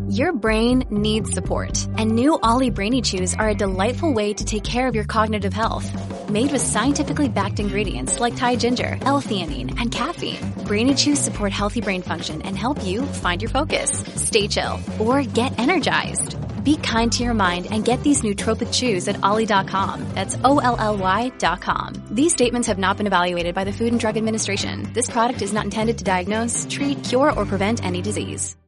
Your brain needs support, and new Ollie Brainy Chews are a delightful way to take care of your cognitive health. Made with scientifically backed ingredients like Thai ginger, L-theanine, and caffeine, Brainy Chews support healthy brain function and help you find your focus, stay chill, or get energized. Be kind to your mind and get these nootropic chews at ollie.com. That's OLLY.com. These statements have not been evaluated by the Food and Drug Administration. This product is not intended to diagnose, treat, cure, or prevent any disease.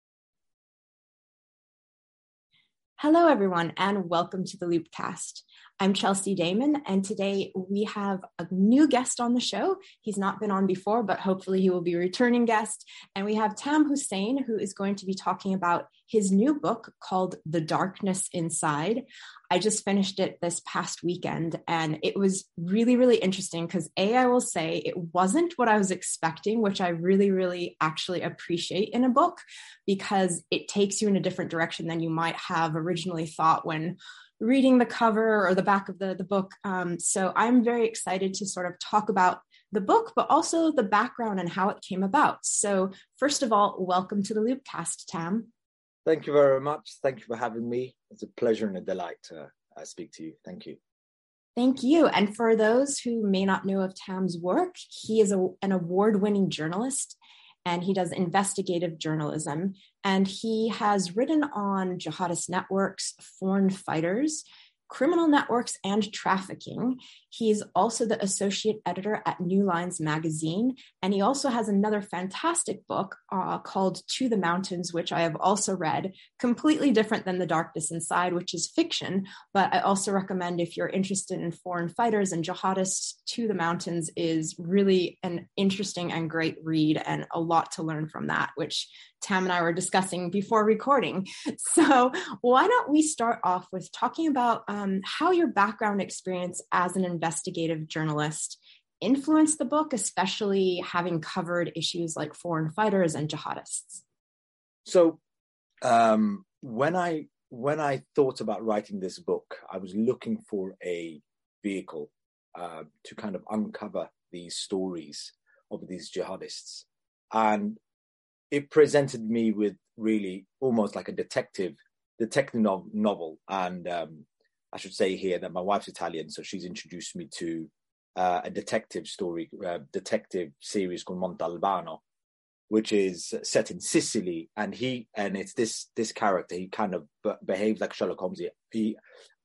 Hello, everyone, and welcome to the Loopcast. I'm Chelsea Damon, and today we have a new guest on the show. He's not been on before, but hopefully he will be a returning guest. And we have Tam Hussein, who is going to be talking about his new book called The Darkness Inside. I just finished it this past weekend, and it was really, really interesting because I will say it wasn't what I was expecting, which I really, really actually appreciate in a book because it takes you in a different direction than you might have originally thought when reading the cover or the back of the book. So I'm very excited to sort of talk about the book, but also the background and how it came about. So first of all, welcome to the Loopcast, Tam. Thank you very much. Thank you for having me. It's a pleasure and a delight to speak to you. Thank you. Thank you. And for those who may not know of Tam's work, he is an award-winning journalist, and he does investigative journalism. And he has written on jihadist networks, foreign fighters, criminal networks, and trafficking. He's also the associate editor at New Lines magazine. And he also has another fantastic book called To the Mountains, which I have also read, completely different than The Darkness Inside, which is fiction. But I also recommend, if you're interested in foreign fighters and jihadists, To the Mountains is really an interesting and great read, and a lot to learn from that, which Tam and I were discussing before recording. So why don't we start off with talking about how your background experience as an investigative journalist influenced the book, especially having covered issues like foreign fighters and jihadists? So when I thought about writing this book, I was looking for a vehicle to kind of uncover these stories of these jihadists. And it presented me with really almost like a detective novel. And I should say here that my wife's Italian, so she's introduced me to a detective series called Montalbano, which is set in Sicily. And it's this character, he kind of behaves like Sherlock Holmes. He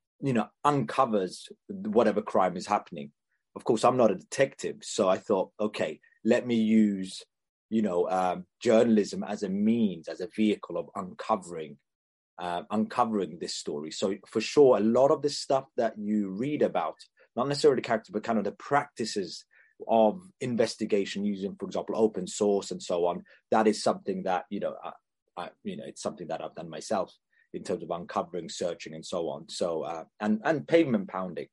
uncovers whatever crime is happening. Of course, I'm not a detective, so I thought, okay, let me use journalism as a means, as a vehicle of uncovering this story. So for sure, a lot of the stuff that you read about, not necessarily the character, but kind of the practices of investigation using, for example, open source and so on, that is something that, it's something that I've done myself in terms of uncovering, searching and so on. So, and pavement pounding.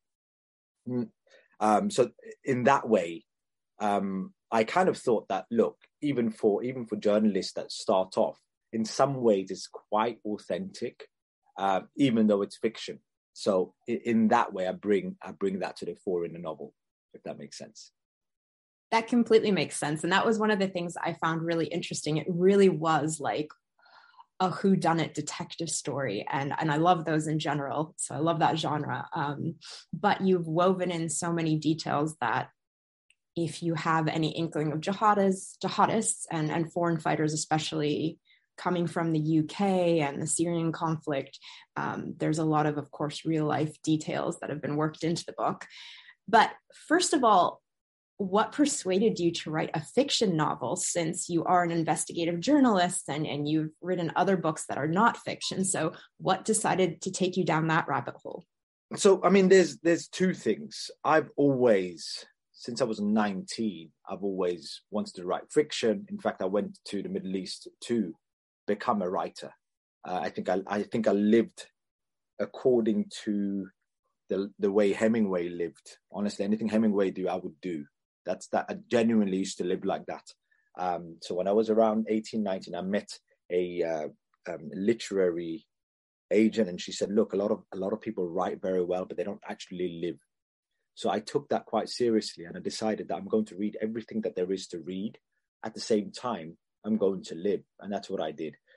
So in that way, I kind of thought that, look, even for journalists that start off, in some ways it's quite authentic, even though it's fiction. So in that way, I bring that to the fore in the novel, if that makes sense. That completely makes sense. And that was one of the things I found really interesting. It really was like a whodunit detective story. And I love those in general. So I love that genre. But you've woven in so many details that if you have any inkling of jihadists and foreign fighters, especially coming from the UK and the Syrian conflict, there's a lot of course, real life details that have been worked into the book. But first of all, what persuaded you to write a fiction novel, since you are an investigative journalist and you've written other books that are not fiction? So what decided to take you down that rabbit hole? So, I mean, there's two things. I've always, since I was 19, I've always wanted to write fiction. In fact, I went to the Middle East to become a writer. I think I lived according to the way Hemingway lived. Honestly, anything Hemingway do, I would do. I genuinely used to live like that. So when I was around 18, 19, I met a literary agent, and she said, look, a lot of people write very well, but they don't actually live. So I took that quite seriously, and I decided that I'm going to read everything that there is to read. At the same time, I'm going to live. And that's what I did.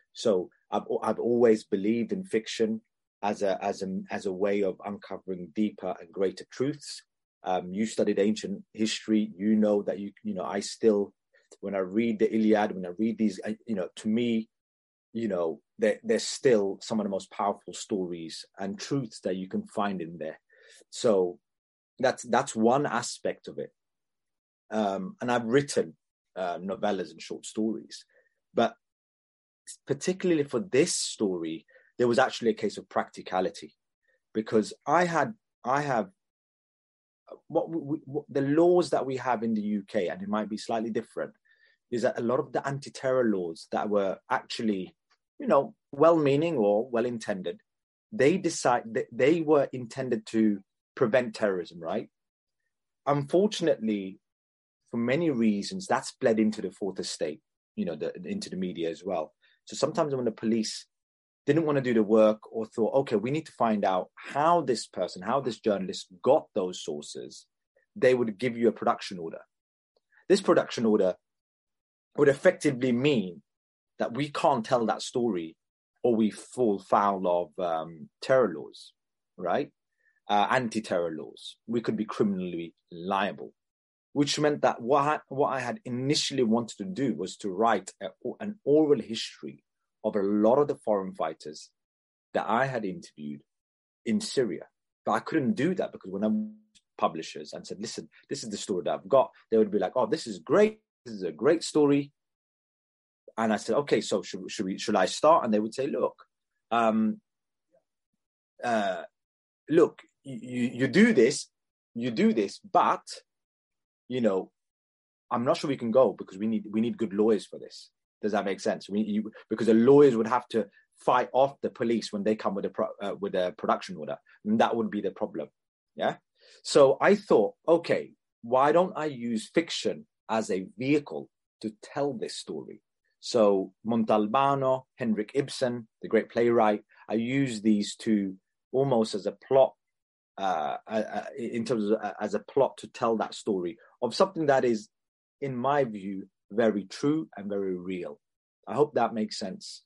So I've always believed in fiction as a way of uncovering deeper and greater truths. You studied ancient history, you know that I still, when I read the Iliad, when I read these, to me, they're still some of the most powerful stories and truths that you can find in there. So that's one aspect of it. And I've written novellas and short stories, but particularly for this story, there was actually a case of practicality, because I have what the laws that we have in the UK, and it might be slightly different, is that a lot of the anti-terror laws that were actually, well-meaning or well-intended, they were intended to prevent terrorism, right? Unfortunately, for many reasons, that's bled into the fourth estate, into the media as well. So sometimes when the police didn't want to do the work or thought, okay, we need to find out how this journalist got those sources, they would give you a production order. This production order would effectively mean that we can't tell that story or we fall foul of terror laws, right? Anti-terror laws. We could be criminally liable, which meant that what I had initially wanted to do was to write an oral history of a lot of the foreign fighters that I had interviewed in Syria. But I couldn't do that because when I publishers and said, listen, this is the story that I've got, they would be like, oh, this is great. This is a great story. And I said, okay, so should I start? And they would say, look, you do this, but, I'm not sure we can go because we need good lawyers for this. Does that make sense? Because the lawyers would have to fight off the police when they come with a production order, and that would be the problem. Yeah. So I thought, okay, why don't I use fiction as a vehicle to tell this story? So Montalbano, Henrik Ibsen, the great playwright, I use these two almost as a plot, in terms of as a plot to tell that story of something that is, in my view, very true and very real. I hope that makes sense.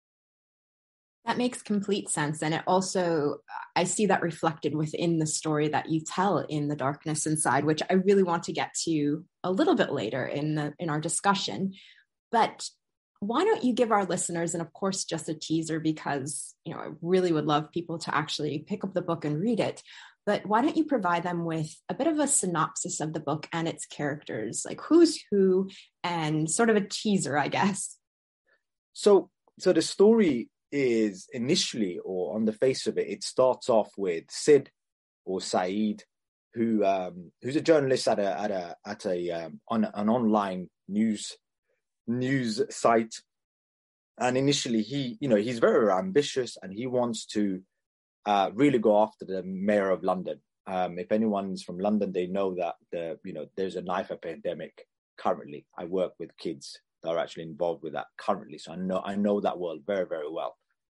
That makes complete sense. And it also, I see that reflected within the story that you tell in The Darkness Inside, which I really want to get to a little bit later in our discussion. But why don't you give our listeners, and of course, just a teaser, because, I really would love people to actually pick up the book and read it. But why don't you provide them with a bit of a synopsis of the book and its characters, like who's who, and sort of a teaser, I guess. So the story is initially, or on the face of it, it starts off with Sid or Saeed, who's a journalist at an online news site. And initially he's very ambitious and he wants to really go after the mayor of London. If anyone's from London, they know that there's a knife epidemic currently. I work with kids that are actually involved with that currently, so I know that world very, very well.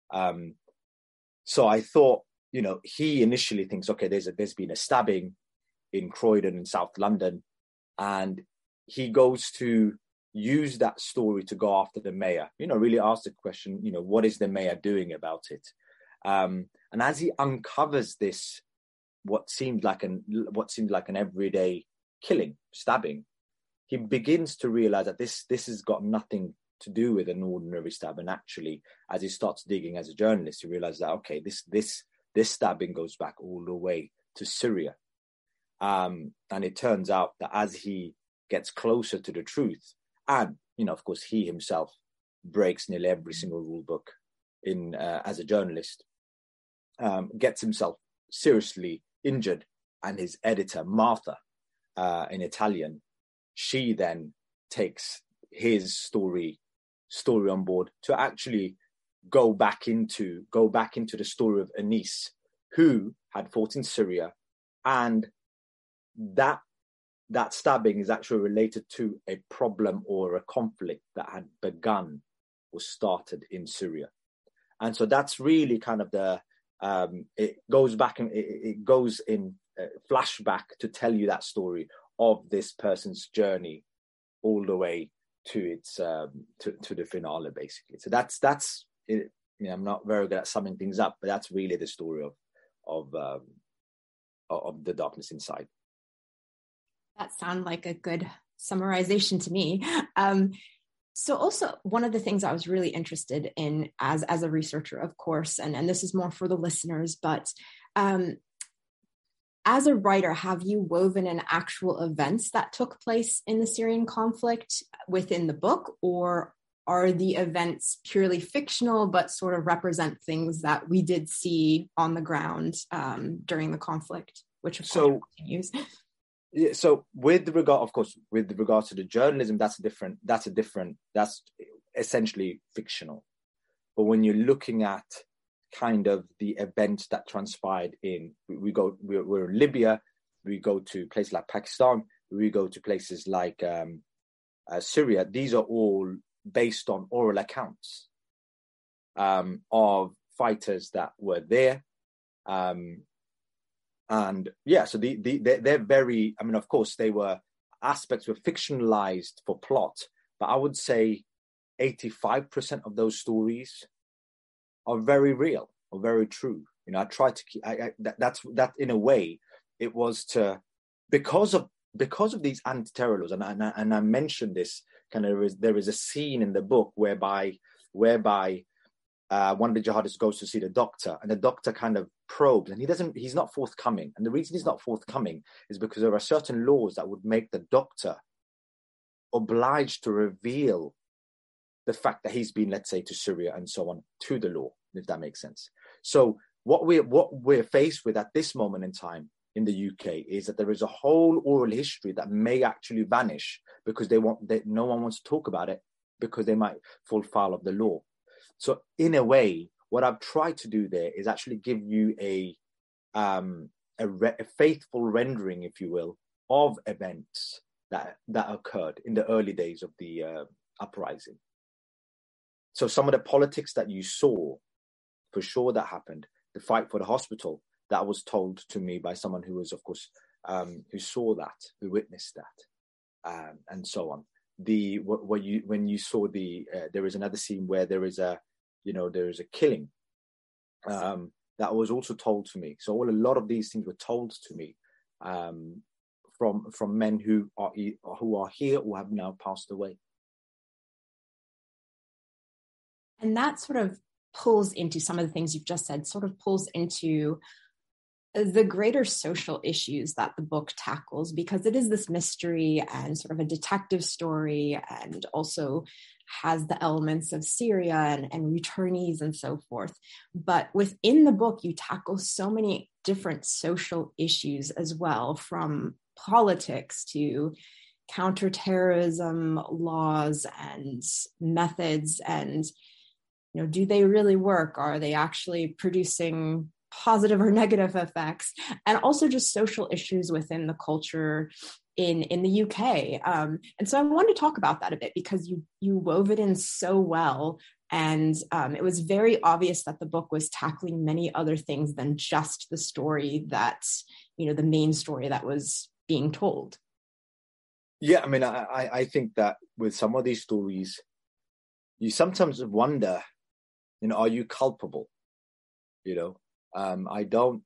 So I thought, he initially thinks, okay, there's been a stabbing in Croydon in South London, and he goes to use that story to go after the mayor. Really ask the question, what is the mayor doing about it? And as he uncovers this, what seemed like an everyday killing, stabbing, he begins to realize that this has got nothing to do with an ordinary stab. And actually, as he starts digging as a journalist, he realizes that, okay, this stabbing goes back all the way to Syria. And it turns out that as he gets closer to the truth, and, of course, he himself breaks nearly every single rule book as a journalist, gets himself seriously injured, and his editor, Martha, in Italian, she then takes his story on board to actually go back into the story of Anis, who had fought in Syria, and that stabbing is actually related to a problem or a conflict that had begun or started in Syria. And so that's really kind of it goes back and it goes in flashback to tell you that story of this person's journey all the way its to the finale, basically. So that's it. I'm not very good at summing things up, but that's really the story of The Darkness Inside. That sounds like a good summarization to me. So also one of the things I was really interested in as a researcher, of course, and this is more for the listeners, but as a writer, have you woven in actual events that took place in the Syrian conflict within the book, or are the events purely fictional but sort of represent things that we did see on the ground during the conflict, which of course continues? Yeah, so with regard to the journalism, that's essentially fictional. But when you're looking at kind of the events that transpired we're in Libya, we go to places like Pakistan, we go to places like Syria. These are all based on oral accounts of fighters that were there. And yeah, so they're very, of course, aspects were fictionalized for plot, but I would say 85% of those stories are very real or very true. I try to keep, that in a way, it was because of these anti-terror laws, and I mentioned this, there is a scene in the book whereby one of the jihadists goes to see the doctor, and the doctor kind of probes, and he's not forthcoming. And the reason he's not forthcoming is because there are certain laws that would make the doctor obliged to reveal the fact that he's been, let's say, to Syria and so on, to the law, if that makes sense. So what we're faced with at this moment in time in the UK is that there is a whole oral history that may actually vanish because no one wants to talk about it because they might fall foul of the law. So in a way, what I've tried to do there is actually give you a faithful rendering, if you will, of events that occurred in the early days of the uprising. So some of the politics that you saw, for sure, that happened. The fight for the hospital, that was told to me by someone who was, of course, who saw that, who witnessed that, and so on. When you saw there is another scene where there is a killing, that was also told to me. So a lot of these things were told to me from men who are here or have now passed away. And that sort of pulls into some of the things you've just said, sort of pulls into the greater social issues that the book tackles, because it is this mystery and sort of a detective story, and also has the elements of Syria and returnees and so forth. But within the book, you tackle so many different social issues as well, from politics to counterterrorism laws and methods, and do they really work? Are they actually producing positive or negative effects? And also just social issues within the culture in the UK. And so I wanted to talk about that a bit, because you wove it in so well. And it was very obvious that the book was tackling many other things than just the story that, the main story that was being told. Yeah, I think that with some of these stories, you sometimes wonder, are you culpable? I don't.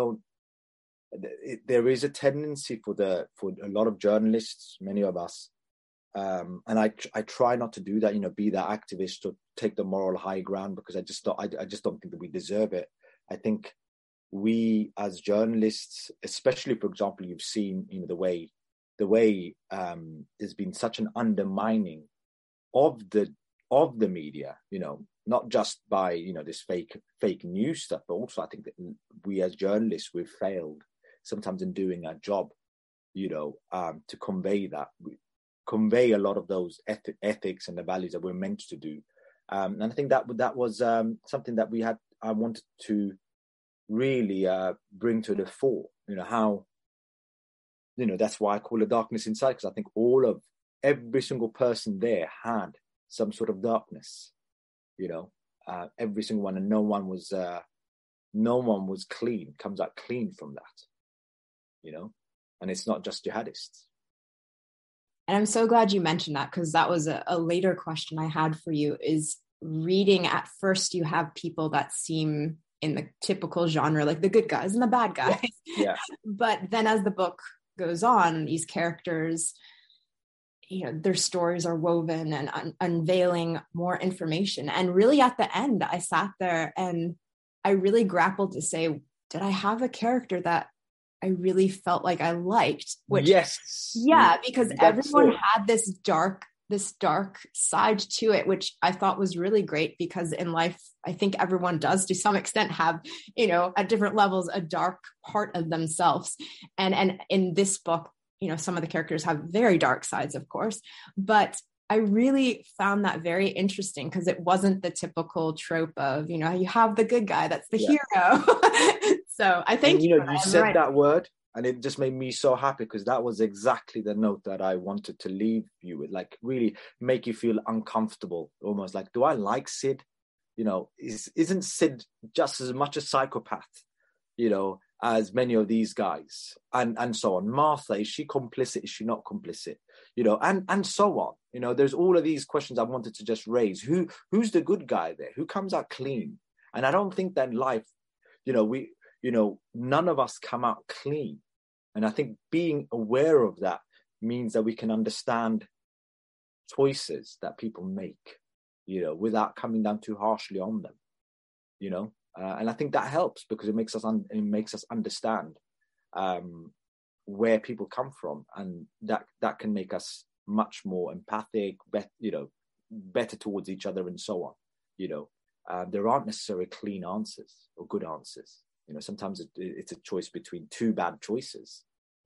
There is a tendency for a lot of journalists, many of us, and I try not to do that. Be that activist or take the moral high ground, because I just don't think that we deserve it. I think we as journalists, especially, for example, you've seen the way there's been such an undermining of the media, not just by this fake news stuff, but also I think that we as journalists, we've failed sometimes in doing our job, to convey a lot of those ethics and the values that we're meant to do. And I think that was something that I wanted to really bring to the fore. How that's why I call it Darkness Inside, because I think every single person there had some sort of darkness, every single one, and no one was clean, comes out clean from that, and it's not just jihadists. And I'm so glad you mentioned that, because that was a later question I had for you. Is reading, at first you have people that seem in the typical genre, like the good guys and the bad guys. Yeah. But then as the book goes on, these characters, their stories are woven and unveiling more information. And really at the end, I sat there and I really grappled to say, did I have a character that I really felt like I liked? Which, yes. Yeah, because everyone had this dark side to it, which I thought was really great, because in life, I think everyone does to some extent have, at different levels, a dark part of themselves. And in this book, some of the characters have very dark sides, of course, but I really found that very interesting, because it wasn't the typical trope of, you have the good guy, that's the hero. So I think you said that word, and it just made me so happy, because that was exactly the note that I wanted to leave you with, like really make you feel uncomfortable, almost like, do I like Sid? Isn't Sid just as much a psychopath, as many of these guys, and so on? Martha, is she complicit? Is she not complicit? And so on. There's all of these questions I wanted to just raise. Who's the good guy there? Who comes out clean? And I don't think that in life, none of us come out clean. And I think being aware of that means that we can understand choices that people make, without coming down too harshly on them, and I think that helps, because it makes us understand where people come from, and that can make us much more empathic, better towards each other, and so on. There aren't necessarily clean answers or good answers. Sometimes it's a choice between two bad choices,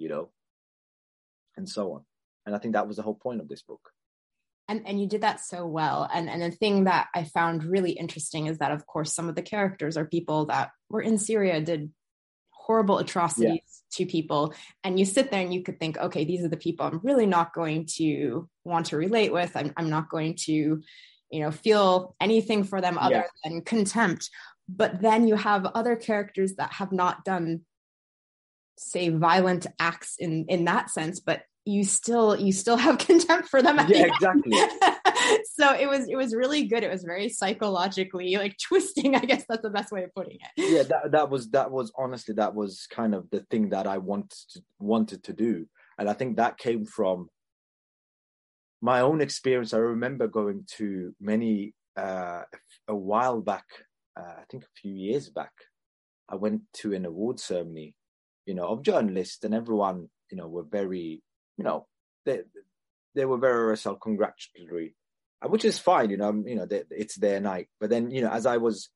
and so on. And I think that was the whole point of this book. And you did that so well. And the thing that I found really interesting is that, of course, some of the characters are people that were in Syria, did horrible atrocities to people. And you sit there and you could think, okay, these are the people I'm really not going to want to relate with. I'm not going to, feel anything for them other than contempt. But then you have other characters that have not done, say, violent acts in that sense, but you still have contempt for them. Exactly. So it was really good. It was very psychologically twisting. I guess that's the best way of putting it. Yeah, that was honestly, that was kind of the thing that I wanted to do, and I think that came from my own experience. I remember going to many a while back. I think a few years back, I went to an award ceremony, of journalists, and everyone, were very, they were very self-congratulatory, which is fine, it's their night. But then, as I was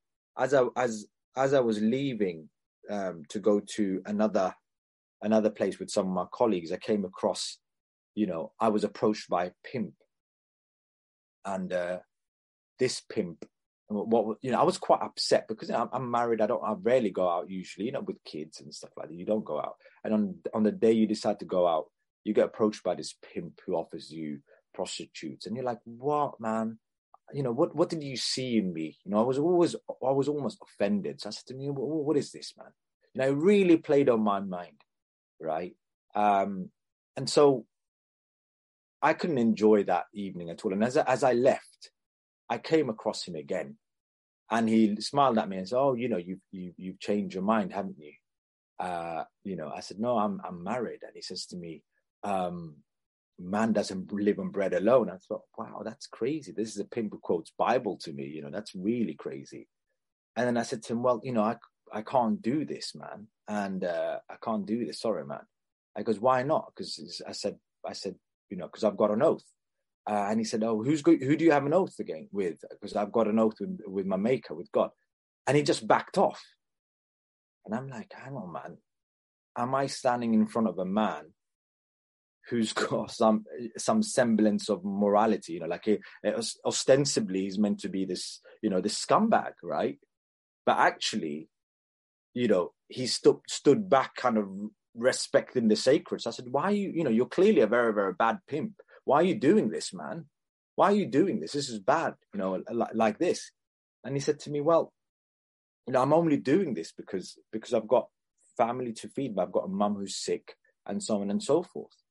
leaving to go to another place with some of my colleagues, I came across, I was approached by a pimp, and this pimp, I was quite upset, because I'm married. I rarely go out usually, with kids and stuff like that. You don't go out, and on the day you decide to go out, you get approached by this pimp who offers you prostitutes, and you're like, "What, man? What did you see in me?" I was almost offended. So I said to him, "What is this, man?" It really played on my mind, right? And so I couldn't enjoy that evening at all. And as I left, I came across him again, and he smiled at me and said, "Oh, you've changed your mind, haven't you?" I said, "No, I'm married." And he says to me, "Man doesn't live on bread alone." I thought, wow, that's crazy. This is a pimp who quotes Bible to me. That's really crazy. And then I said to him, "Well, I can't do this, man. And I can't do this. Sorry, man." I goes, "Why not?" Because I said, because I've got an oath. And he said, "Oh, who do you have an oath again with?" Because I've got an oath with my maker, with God. And he just backed off. And I'm like, hang on, man. Am I standing in front of a man who's got some semblance of morality? Ostensibly he's meant to be this, this scumbag, right? But actually, he stood back, kind of respecting the sacred. So I said, "Why are you, you're clearly a very, very bad pimp. Why are you doing this, man? Why are you doing this? This is bad, like this." And he said to me, "Well, I'm only doing this because I've got family to feed, but I've got a mum who's sick, and so on and so forth."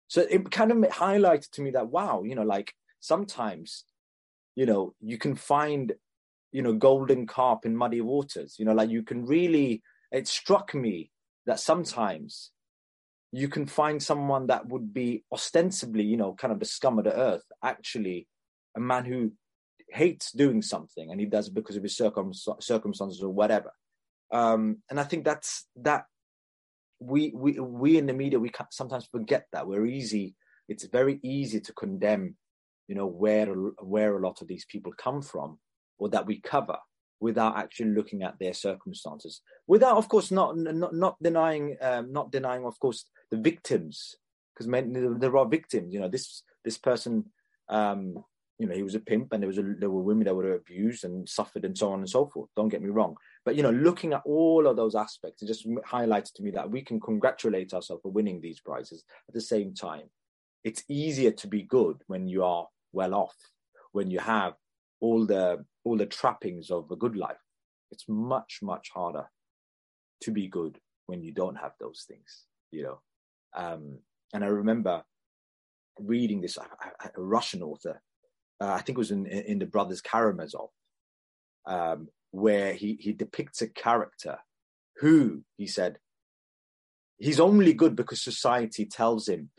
So it kind of highlighted to me that, wow, like sometimes, you can find, golden carp in muddy waters, like you can really, it struck me that sometimes you can find someone that would be ostensibly, kind of the scum of the earth, actually a man who hates doing something and he does it because of his circumstances or whatever. And I think that's that we in the media, we sometimes forget that it's very easy to condemn, where a lot of these people come from or that we cover without actually looking at their circumstances, without, of course, not denying, of course, the victims, because there are victims. This person, he was a pimp, and there were women that were abused and suffered, and so on and so forth. Don't get me wrong, but looking at all of those aspects, it just highlights to me that we can congratulate ourselves for winning these prizes. At the same time, it's easier to be good when you are well off, when you have all the trappings of a good life. It's much, much harder to be good when you don't have those things, and I remember reading this, a Russian author, I think it was in the Brothers Karamazov, where he depicts a character who, he said, he's only good because society tells him,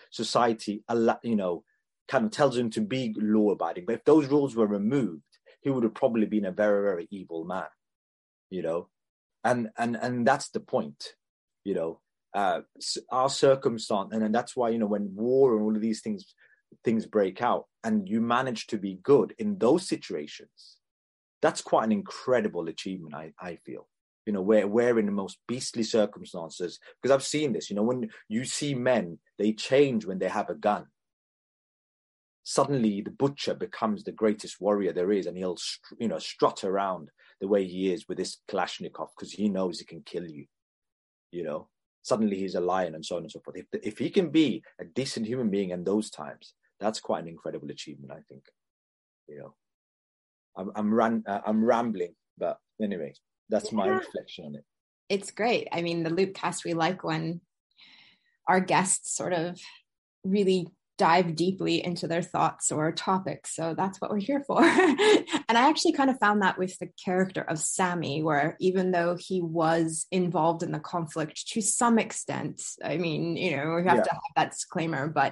kind of tells him to be law-abiding. But if those rules were removed, he would have probably been a very, very evil man, and that's the point, our circumstance. And that's why, when war and all of these things break out and you manage to be good in those situations, that's quite an incredible achievement, I feel, where in the most beastly circumstances, because I've seen this, when you see men, they change when they have a gun. Suddenly the butcher becomes the greatest warrior there is, and he'll, strut around the way he is with this Kalashnikov because he knows he can kill you, Suddenly he's a lion, and so on and so forth. If he can be a decent human being in those times, that's quite an incredible achievement, I think. I'm rambling, but anyway, that's my reflection on it. It's great. I mean, the Loopcast, we like when our guests sort of really dive deeply into their thoughts or topics. So that's what we're here for. And I actually kind of found that with the character of Sammy, where even though he was involved in the conflict to some extent, I mean, we have to have that disclaimer, but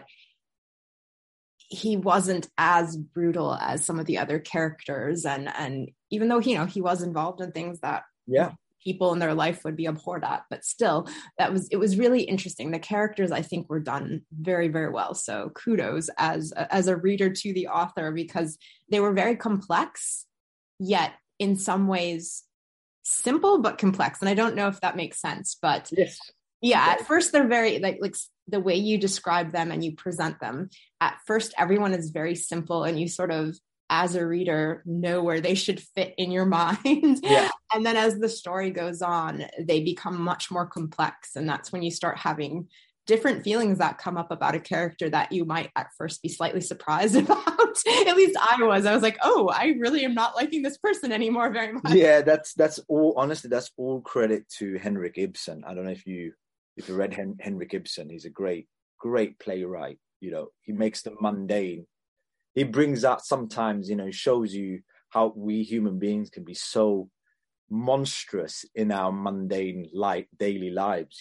he wasn't as brutal as some of the other characters. And even though, he was involved in things that people in their life would be abhorred at, but still, it was really interesting. The characters, I think, were done very, very well. So kudos as a reader to the author, because they were very complex, yet in some ways simple but complex. And I don't know if that makes sense, but yes. Yeah, at first they're very like the way you describe them and you present them. At first, everyone is very simple, and you sort of, as a reader, know where they should fit in your mind. Yeah. And then as the story goes on, they become much more complex. And that's when you start having different feelings that come up about a character that you might at first be slightly surprised about. At least I was like, oh, I really am not liking this person anymore very much. Yeah, that's all, honestly, that's all credit to Henrik Ibsen. I don't know if you read Henrik Ibsen. He's a great playwright. He makes the mundane. He brings out sometimes, shows you how we human beings can be so monstrous in our mundane daily lives,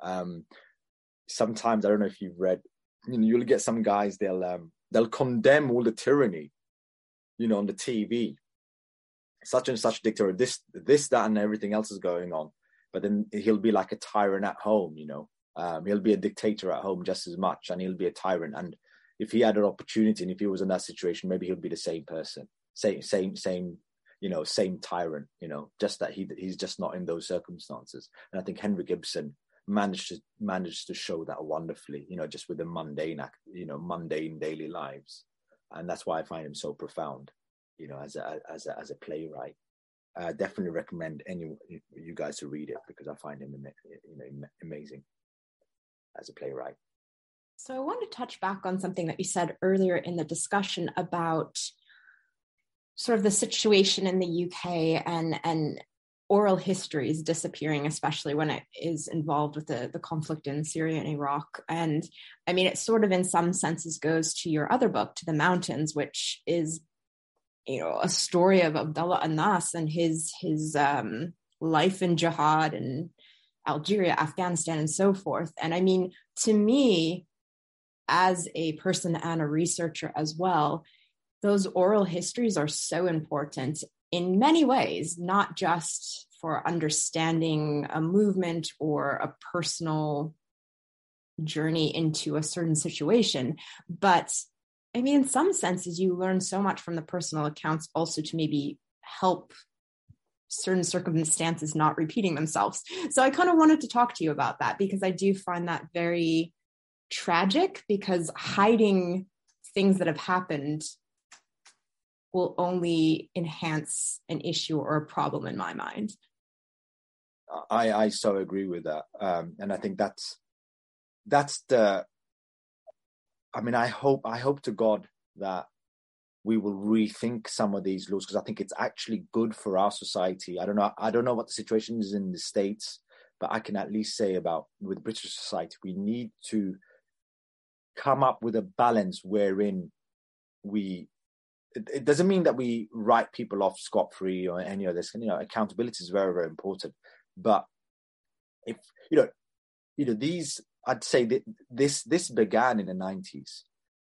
Sometimes, I don't know if you've read, you'll get some guys, they'll condemn all the tyranny, on the TV. Such and such dictator, this, that, and everything else is going on. But then he'll be like a tyrant at home, he'll be a dictator at home just as much, and he'll be a tyrant. And if he had an opportunity, and if he was in that situation, maybe he'll be the same person, same tyrant, just that he's just not in those circumstances. And I think Henrik Ibsen managed to show that wonderfully, just with the mundane daily lives. And that's why I find him so profound, as a playwright. Definitely recommend you guys to read it, because I find him, amazing as a playwright. So I want to touch back on something that you said earlier in the discussion about sort of the situation in the UK and oral history is disappearing, especially when it is involved with the conflict in Syria and Iraq. And I mean, it sort of in some senses goes to your other book, To the Mountains, which is, a story of Abdullah Anas and his life in jihad and Algeria, Afghanistan, and so forth. And I mean, to me, as a person and a researcher as well, those oral histories are so important in many ways, not just for understanding a movement or a personal journey into a certain situation, but I mean, in some senses, you learn so much from the personal accounts also to maybe help certain circumstances not repeating themselves. So I kind of wanted to talk to you about that, because I do find that very tragic, because hiding things that have happened will only enhance an issue or a problem in my mind. I so agree with that. And I think that's the, I mean, I hope to God that we will rethink some of these laws, because I think it's actually good for our society. I don't know what the situation is in the States, but I can at least say with British society, we need to come up with a balance wherein it doesn't mean that we write people off scot-free or any of this. Accountability is very, very important. But if these, I'd say that this began in the 90s.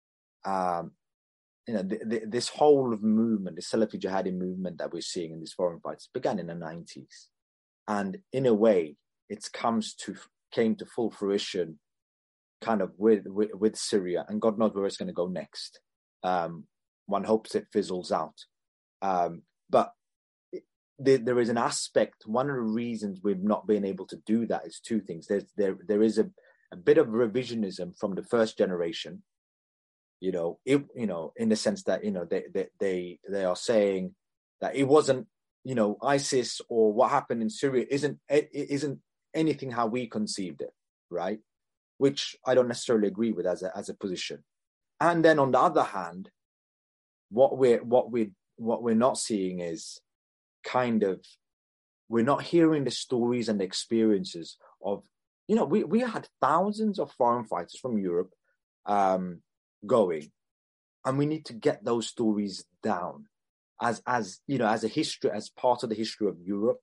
This whole movement, the Salafi Jihadi movement that we're seeing in these foreign fights, began in the 90s, and in a way, it came to full fruition, kind of with Syria, and God knows where it's going to go next. One hopes it fizzles out. But there is an aspect, one of the reasons we've not been able to do that is two things. There is a bit of revisionism from the first generation, in the sense that, they are saying that it wasn't, ISIS or what happened in Syria isn't anything how we conceived it, right? Which I don't necessarily agree with as a position. And then on the other hand, what we're not seeing is kind of, we're not hearing the stories and the experiences of, we had thousands of foreign fighters from Europe going, and we need to get those stories down as a history, as part of the history of Europe,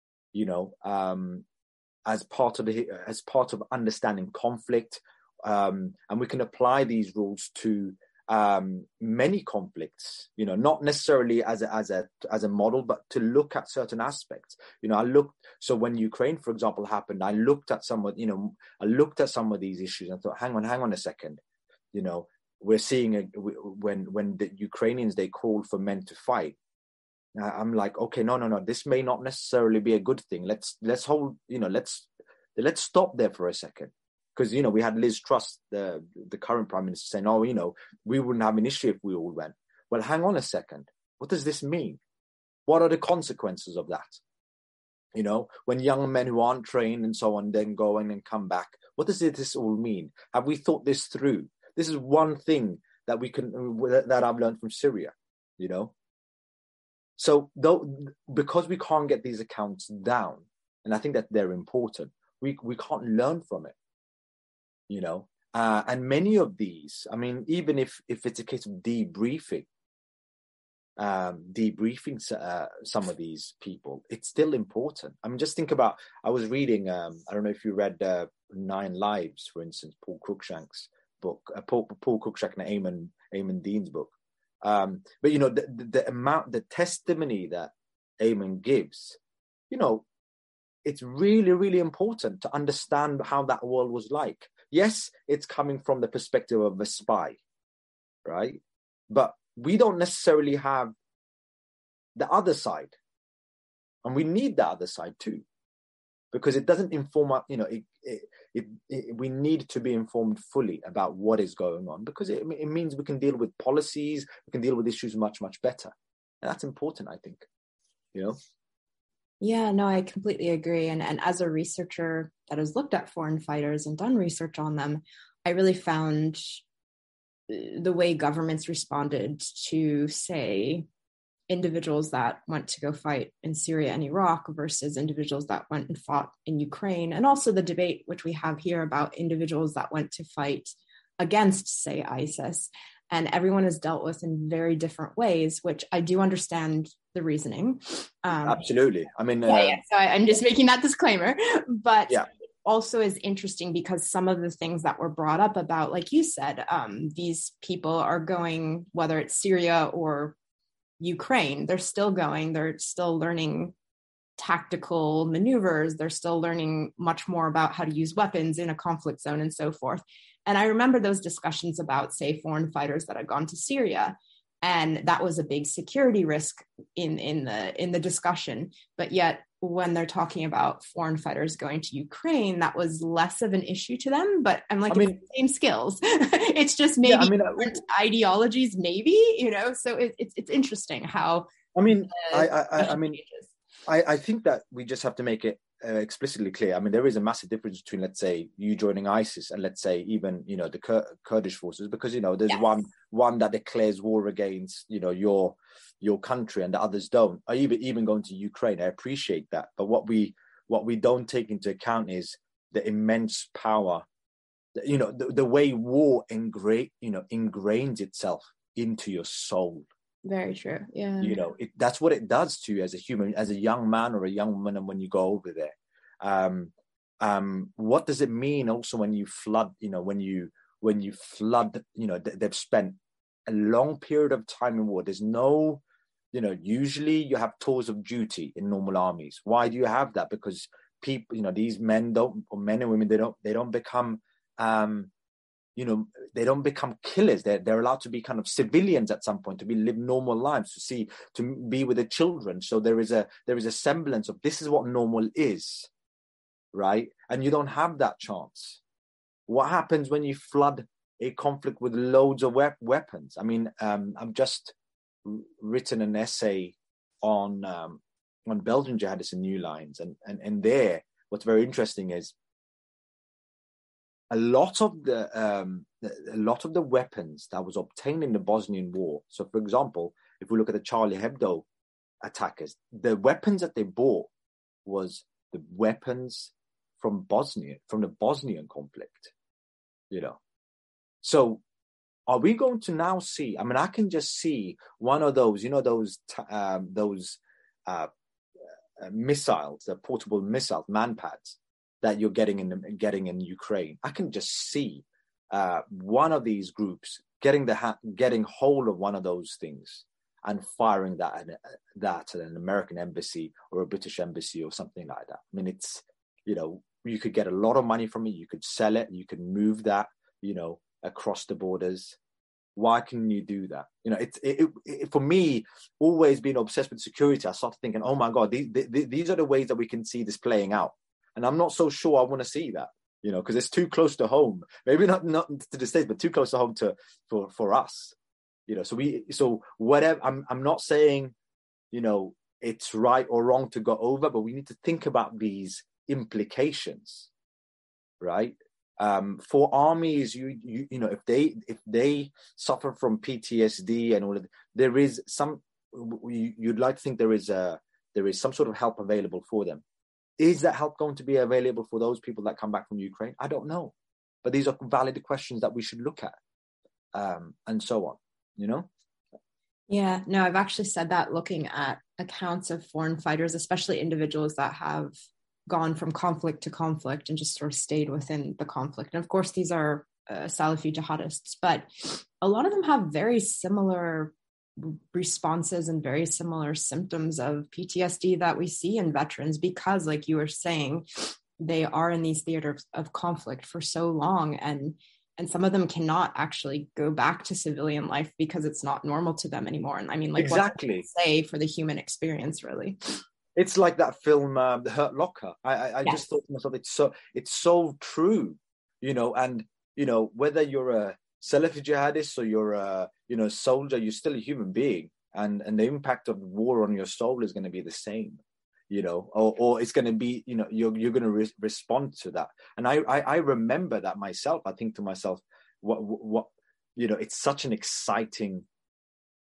as part of understanding conflict, and we can apply these rules to many conflicts, not necessarily as a model, but to look at certain aspects. So when Ukraine, for example, happened, I looked at some of these issues and thought, hang on a second, we're seeing when the Ukrainians, they called for men to fight. I'm like, okay, no, this may not necessarily be a good thing. Let's stop there for a second. Because, we had Liz Truss, the current Prime Minister, saying, we wouldn't have an issue if we all went. Well, hang on a second. What does this mean? What are the consequences of that? When young men who aren't trained and so on then go in and come back, what does this all mean? Have we thought this through? This is one thing that I've learned from Syria, So because we can't get these accounts down, and I think that they're important, we can't learn from it. And many of these, I mean, even if it's a case of debriefing some of these people, it's still important. I mean, just think about, I was reading, I don't know if you read 9 Lives, for instance, Paul Cruikshank's book, Paul Cruikshank and Eamon Dean's book. But, the testimony that Eamon gives, it's really, really important to understand how that world was like. Yes, it's coming from the perspective of a spy, right? But we don't necessarily have the other side. And we need the other side too, because it doesn't inform us, we need to be informed fully about what is going on, because it means we can deal with policies, we can deal with issues much, much better. And that's important, I think, Yeah, no, I completely agree. And as a researcher that has looked at foreign fighters and done research on them, I really found the way governments responded to, say, individuals that went to go fight in Syria and Iraq versus individuals that went and fought in Ukraine, and also the debate which we have here about individuals that went to fight against, say, ISIS. And everyone is dealt with in very different ways, which I do understand the reasoning. Absolutely. I mean, so I'm just making that disclaimer, but also is interesting because some of the things that were brought up about, like you said, these people are going, whether it's Syria or Ukraine, they're still learning tactical maneuvers. They're still learning much more about how to use weapons in a conflict zone and so forth. And I remember those discussions about, say, foreign fighters that had gone to Syria, and that was a big security risk in the discussion. But yet, when they're talking about foreign fighters going to Ukraine, that was less of an issue to them. But I'm like, it's the same skills. It's just maybe different ideologies, maybe, So it's interesting how. I think that we just have to make it explicitly clear. I mean, there is a massive difference between, let's say, you joining ISIS and, let's say, even the Kurdish forces, because there's one that declares war against your country and the others don't. Or even going to Ukraine, I appreciate that, but what we don't take into account is the immense power, the way war ingrains itself into your soul. Very true. Yeah. That's what it does to you as a human, as a young man or a young woman when you go over there. What does it mean also when you flood, when you flood, they've spent a long period of time in war. There's no, usually you have tours of duty in normal armies. Why do you have that? Because people, these men and women, they don't become, they don't become killers. They're allowed to be kind of civilians at some point, to live normal lives, to be with their children. So there is a semblance of this is what normal is, right? And you don't have that chance. What happens when you flood a conflict with loads of weapons? I mean, I've just written an essay on Belgian jihadists and New Lines, and there, what's very interesting is a lot of the weapons that was obtained in the Bosnian War. So, for example, if we look at the Charlie Hebdo attackers, the weapons that they bought was the weapons from the Bosnian conflict. So, are we going to now see? I mean, I can just see one of those, those missiles, the portable missiles, manpads, that you're getting in Ukraine. I can just see one of these groups getting hold of one of those things and firing that at an American embassy or a British embassy or something like that. I mean, it's, you could get a lot of money from it. You could sell it. You could move that, across the borders. Why can you do that? It for me, always being obsessed with security, I started thinking, oh my God, these are the ways that we can see this playing out. And I'm not so sure I want to see that, because it's too close to home. Maybe not to the States, but too close to home for us. So whatever. I'm not saying, it's right or wrong to go over, but we need to think about these implications, right? For armies, if they suffer from PTSD and all of that, there is some. You'd like to think there is some sort of help available for them. Is that help going to be available for those people that come back from Ukraine? I don't know. But these are valid questions that we should look at, and so on, Yeah, no, I've actually said that looking at accounts of foreign fighters, especially individuals that have gone from conflict to conflict and just sort of stayed within the conflict. And of course, these are Salafi jihadists, but a lot of them have very similar responses and very similar symptoms of PTSD that we see in veterans, because, like you were saying, they are in these theaters of conflict for so long, and some of them cannot actually go back to civilian life because it's not normal to them anymore. And I mean, like, exactly, what can I say for the human experience, really? It's like that film, The Hurt Locker. I yes. just thought to myself, it's so true, and whether you're a Salafi jihadist or you're a soldier, you're still a human being, and the impact of war on your soul is going to be the same, or it's going to be, you're going to respond to that. And I remember that myself. I think to myself, what it's such an exciting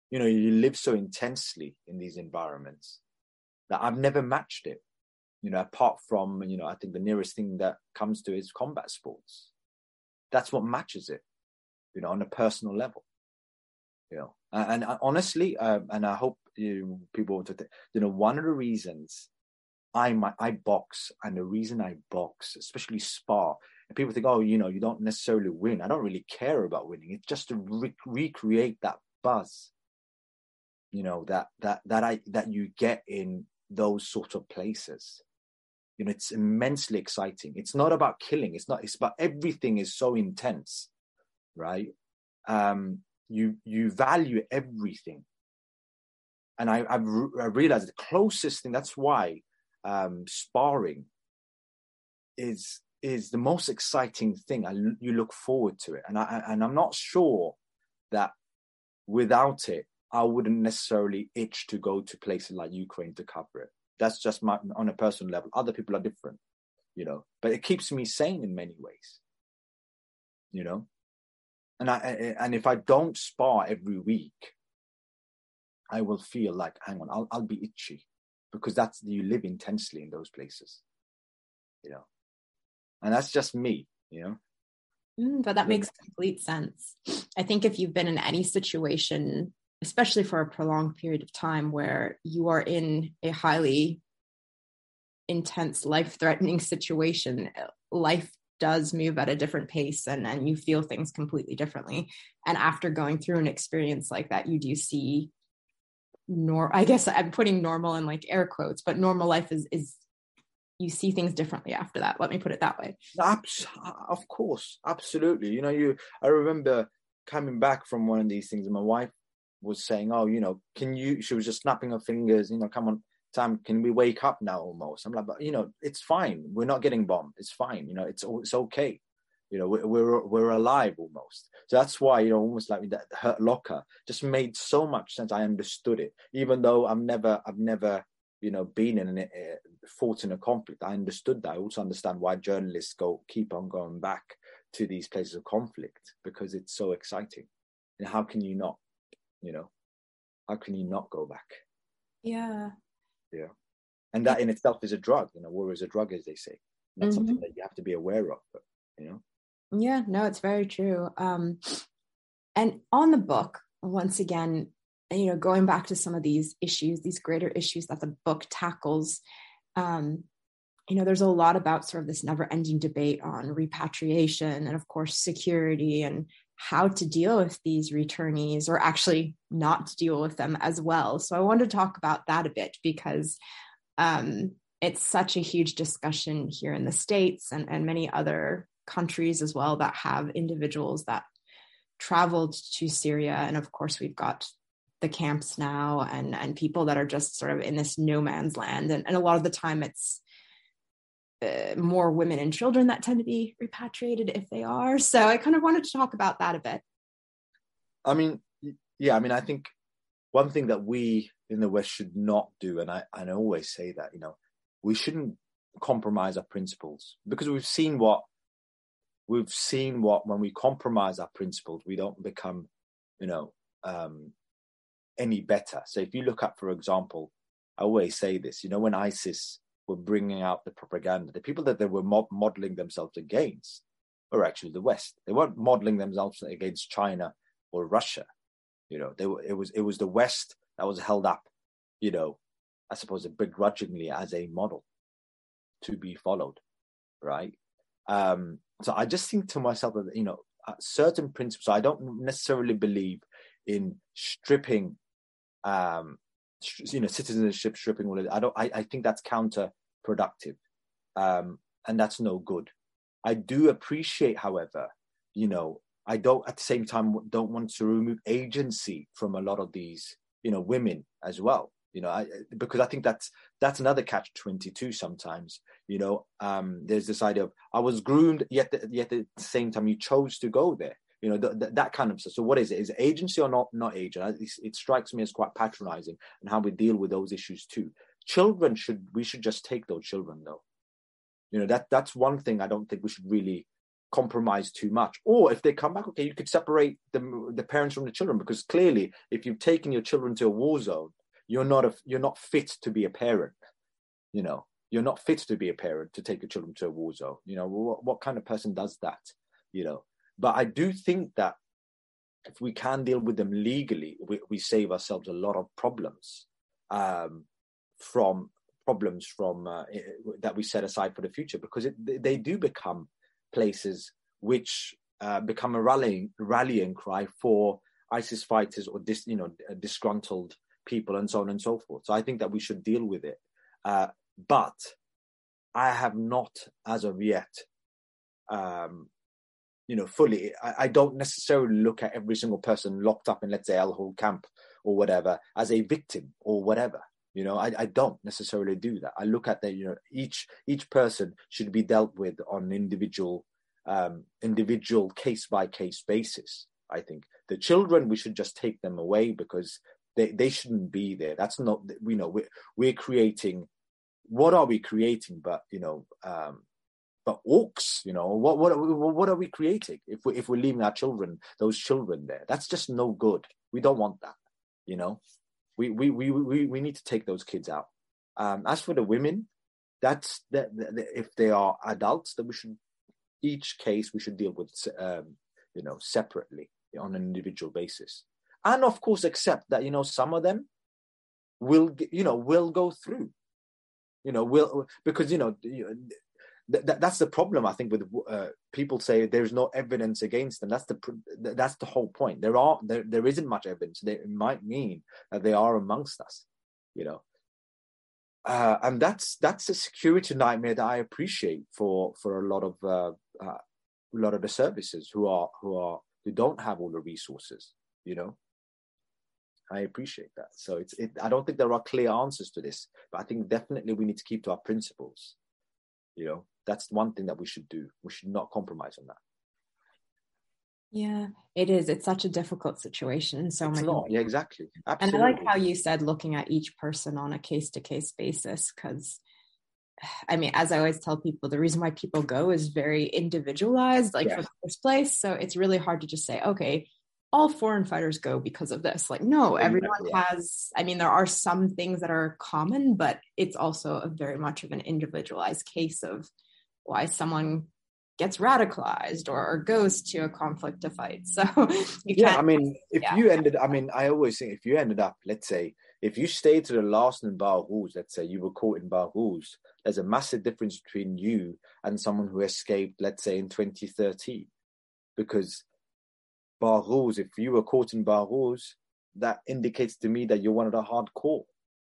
You know, you live so intensely in these environments that I've never matched it, you know, apart from, you know, I think the nearest thing that comes to is combat sports. That's what matches it, you know, on a personal level, you know. And honestly, and I hope people want to, you know, one of the reasons I box, and the reason I box, especially spar, and people think, oh, you know, you don't necessarily win. I don't really care about winning. It's just to recreate that buzz, you know, that you get in those sort of places. You know, it's immensely exciting. It's not about killing. It's about everything is so intense, right? You value everything. And I realized the closest thing, that's why sparring is the most exciting thing. You look forward to it. And I'm not sure that without it, I wouldn't necessarily itch to go to places like Ukraine to cover it. That's just on a personal level. Other people are different, you know, but it keeps me sane in many ways, you know. And if I don't spar every week, I will feel like, hang on, I'll be itchy, because you live intensely in those places, you know. And that's just me, you know. But that makes complete sense. I think if you've been in any situation, especially for a prolonged period of time where you are in a highly intense, life-threatening situation, life does move at a different pace, and you feel things completely differently. And after going through an experience like that, you do see I guess I'm putting normal in like air quotes, but normal life is you see things differently after that. Let me put it that way. Of course, absolutely. You know, I remember coming back from one of these things, and my wife was saying, oh, you know, she was just snapping her fingers, you know, come on, Sam, can we wake up now almost? I'm like, but, you know, it's fine. We're not getting bombed. It's fine. You know, it's okay. You know, we're alive almost. So that's why, you know, almost like that Hurt Locker just made so much sense. I understood it, even though I've never, you know, been in fought in a conflict. I understood that. I also understand why journalists keep on going back to these places of conflict, because it's so exciting. And how can you not? You know, how can you not go back? Yeah. And that in itself is a drug. You know, war is a drug, as they say. And that's something that you have to be aware of. But, you know. Yeah, no, it's very true. And on the book, once again, you know, going back to some of these issues, these greater issues that the book tackles, you know, there's a lot about sort of this never-ending debate on repatriation and, of course, security and how to deal with these returnees, or actually not to deal with them as well. So I wanted to talk about that a bit, because it's such a huge discussion here in the States and many other countries as well that have individuals that traveled to Syria. And of course, we've got the camps now and people that are just sort of in this no man's land. And a lot of the time it's more women and children that tend to be repatriated if they are. So I kind of wanted to talk about that a bit. I mean, yeah, I mean, I think one thing that we in the West should not do, and I always say that, you know, we shouldn't compromise our principles, because we've seen what when we compromise our principles, we don't become, you know, any better. So if you look at, for example, I always say this, you know, when ISIS were bringing out the propaganda, the people that they were modeling themselves against were actually the West. They weren't modeling themselves against China or Russia. You know, it was the West that was held up, you know, I suppose begrudgingly as a model to be followed, right? So I just think to myself that, you know, certain principles, I don't necessarily believe in stripping, you know, citizenship stripping. I think that's counterproductive, and that's no good. I do appreciate, however, you know, I don't at the same time don't want to remove agency from a lot of these, you know, women as well. You know, because I think that's another catch-22 sometimes. You know, there's this idea of I was groomed, yet at the same time you chose to go there. You know, that kind of stuff. So what is it? Is it agency or not agent? It strikes me as quite patronizing, and how we deal with those issues too. We should just take those children though. You know, that's one thing I don't think we should really compromise too much. Or if they come back, okay, you could separate the parents from the children, because clearly if you've taken your children to a war zone, you're not fit to be a parent. You're not fit to be a parent to take your children to a war zone. What kind of person does that? But I do think that if we can deal with them legally, we save ourselves a lot of problems from that we set aside for the future, because they do become places which become a rallying cry for ISIS fighters or disgruntled people and so on and so forth. So I think that we should deal with it. But I have not, as of yet, fully. I don't necessarily look at every single person locked up in, let's say, Al-Hol camp or whatever as a victim or whatever. I don't necessarily do that. I look at that. Each person should be dealt with on an individual case by case basis. I think the children, we should just take them away because they shouldn't be there. That's not. We're creating. What are we creating? But orcs. What are we creating if we're leaving those children there? That's just no good. We don't want that. We need to take those kids out. As for the women, that's that if they are adults, then each case we should deal with separately on an individual basis, and of course accept that some of them will go through, because that's the problem. I think with people say there's no evidence against them. That's the whole point. There isn't much evidence. It might mean that they are amongst us, and that's a security nightmare that I appreciate for a lot of the services who don't have all the resources. I appreciate that. So I don't think there are clear answers to this, but I think definitely we need to keep to our principles. That's one thing that we should do. We should not compromise on that. Yeah, it is. It's such a difficult situation in so many ways. Yeah, exactly. Absolutely. And I like how you said looking at each person on a case-to-case basis, because as I always tell people, the reason why people go is very individualized, for the first place. So it's really hard to just say, okay, all foreign fighters go because of this. No, everyone has, there are some things that are common, but it's also very much of an individualized case of why someone gets radicalized or goes to a conflict to fight. So I always think if you ended up, let's say, if you stayed to the last in Baghuz, let's say you were caught in Baghuz, there's a massive difference between you and someone who escaped, let's say, in 2013. Because Baghuz, if you were caught in Baghuz, that indicates to me that you're one of the hardcore.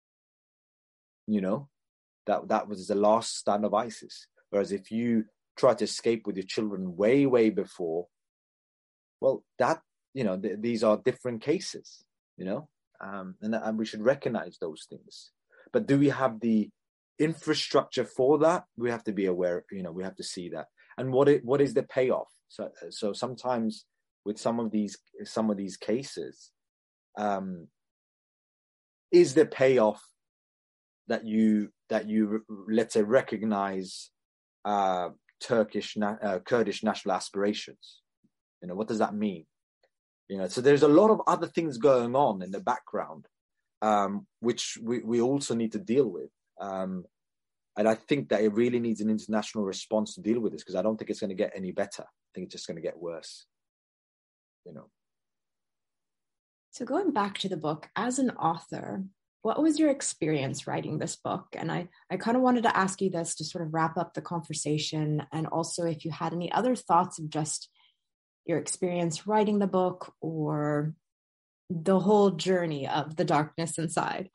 That was the last stand of ISIS. Whereas if you try to escape with your children way, way before, well, that, these are different cases, and we should recognize those things. But do we have the infrastructure for that? We have to be aware, we have to see that. And what is the payoff? So sometimes with some of these cases, is the payoff that you let's say recognize Kurdish national aspirations? What does that mean? So there's a lot of other things going on in the background, which we also need to deal with. And I think that it really needs an international response to deal with this, because I don't think it's going to get any better. I think it's just going to get worse. So going back to the book, as an author, what was your experience writing this book? And I kind of wanted to ask you this to sort of wrap up the conversation. And also if you had any other thoughts of just your experience writing the book or the whole journey of the darkness inside.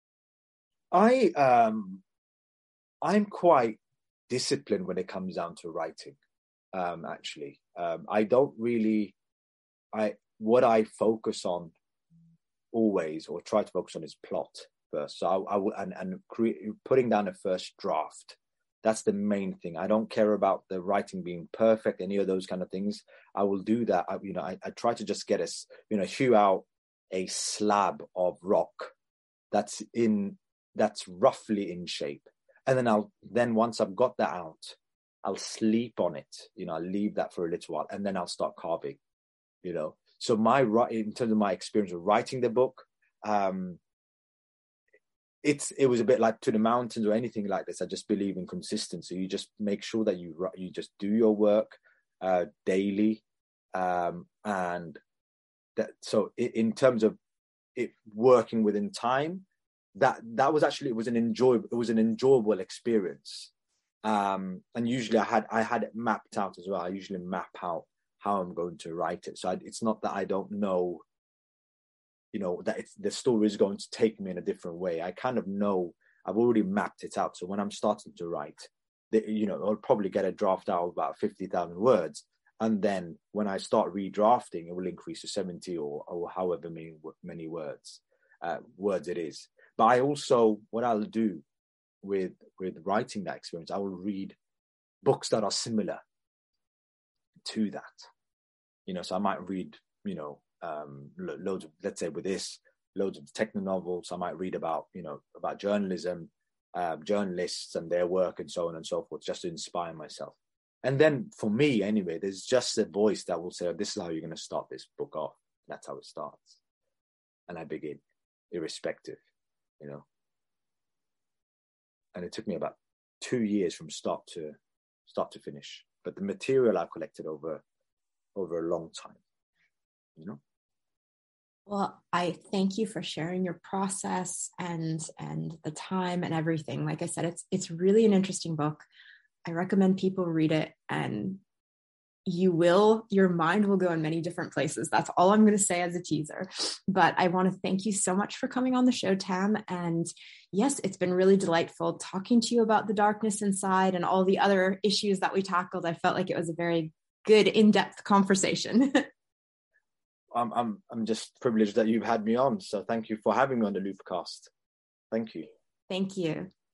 I'm quite disciplined when it comes down to writing. Actually, I don't really, what I focus on always, or try to focus on, is plot first. So I will, and putting down a first draft. That's the main thing. I don't care about the writing being perfect, any of those kind of things. I will do that. I try to just get hew out a slab of rock that's roughly in shape. And then once I've got that out, I'll sleep on it. I'll leave that for a little while, and then I'll start carving. So in terms of my experience of writing the book, it was a bit like To the Mountains or anything like this. I just believe in consistency. You just make sure that you just do your work daily, and that. So in terms of it working within time, that was actually it was an enjoyable experience. And usually I had it mapped out as well. I usually map out how I'm going to write it. So it's not that I don't know, that the story is going to take me in a different way. I kind of know, I've already mapped it out. So when I'm starting to write, I'll probably get a draft out of about 50,000 words. And then when I start redrafting, it will increase to 70 or however many words it is. But I also, what I'll do with writing that experience, I will read books that are similar to that. So I might read, loads of, let's say with this, loads of techno novels. I might read about journalism, journalists and their work and so on and so forth, just to inspire myself. And then for me, anyway, there's just a voice that will say, this is how you're going to start this book off. That's how it starts. And I begin, irrespective, And it took me about 2 years from start to finish. But the material I've collected over a long time, Well, I thank you for sharing your process and the time and everything. Like I said, it's really an interesting book. I recommend people read it, and your mind will go in many different places. That's all I'm going to say as a teaser. But I want to thank you so much for coming on the show, Tam. And yes, it's been really delightful talking to you about the darkness inside and all the other issues that we tackled. I felt like it was a very good, in-depth conversation. I'm just privileged that you've had me on. So thank you for having me on the Loopcast. Thank you. Thank you.